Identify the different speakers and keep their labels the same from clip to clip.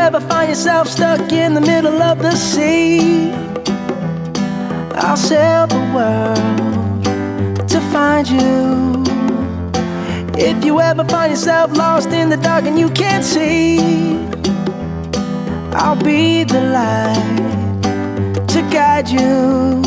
Speaker 1: ever find yourself stuck in the middle of the sea, I'll sail the world to find you. If you ever find yourself lost in the dark and you can't see, I'll be the light to guide you.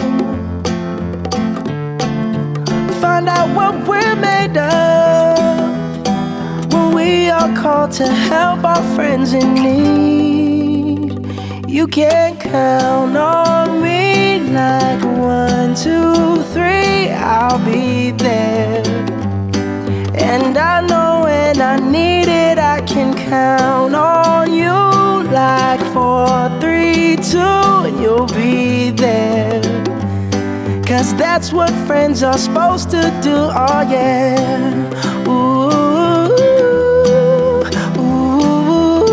Speaker 1: Find out what we're made of when we are called to help our friends in need. You can count on me like 1, 2, 3, I'll be there. And I know when I need it, I can count on you like 4, 3, 2, and you'll be there. 'Cause that's what friends are supposed to do, oh yeah. Ooh, ooh,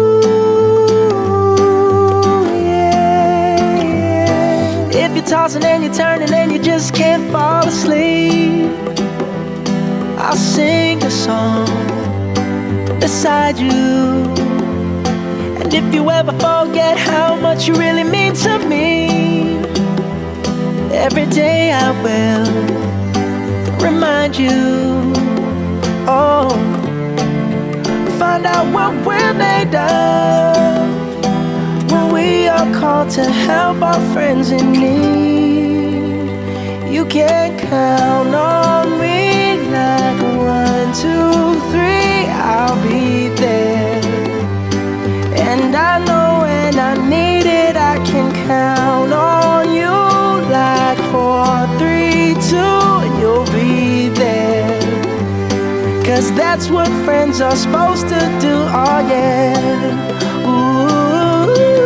Speaker 1: yeah. If you're tossing and you're turning and you just can't fall asleep, I'll sing a song beside you. And if you ever forget how much you really mean to me, every day I will remind you. Oh, find out what we're made of when we are called to help our friends in need. You can count on me like 1, 2, 3, I'll be there. And I know when I need it, I can count on you like 4, 3, 2, and you'll be there. 'Cause that's what friends are supposed to do, oh yeah. Ooh,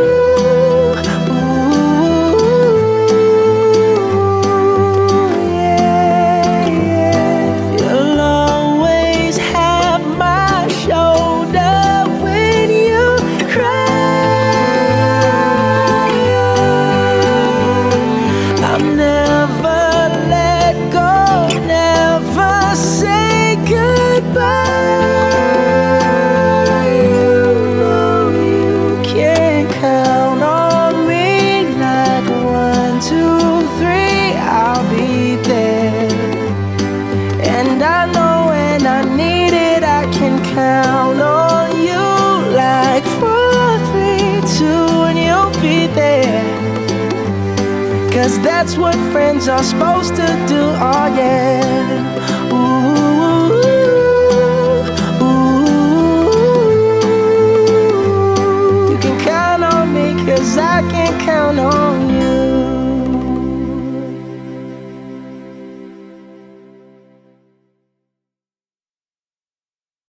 Speaker 1: ooh, yeah, yeah. You'll always have my shoulder when you cry. I'll never let go, never say goodbye. You know you can count on me like 1, 2, 3, I'll be there. And I know when I need it, I can count on you like 4, 3, 2, and you'll be there. 'Cause that's what friends are supposed to do, oh yeah. Ooh, ooh, you can count on me 'cause I can count on